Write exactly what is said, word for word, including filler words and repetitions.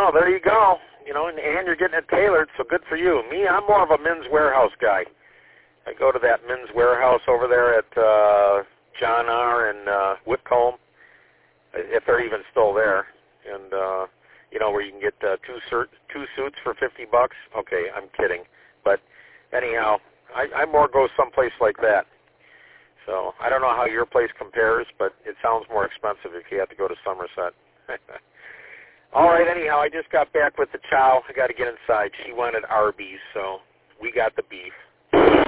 Well, there you go. You know, and, and you're getting it tailored, so good for you. Me, I'm more of a Men's Warehouse guy. I go to that Men's Warehouse over there at uh, John R. and uh, Whitcomb, if they're even still there. And, uh, you know, where you can get uh, two, sur- two suits for fifty bucks. Okay, I'm kidding. But anyhow, I, I more go someplace like that. So I don't know how your place compares, but it sounds more expensive if you have to go to Somerset. All right, anyhow, I just got back with the chow. I got to get inside. She wanted Arby's, so we got the beef.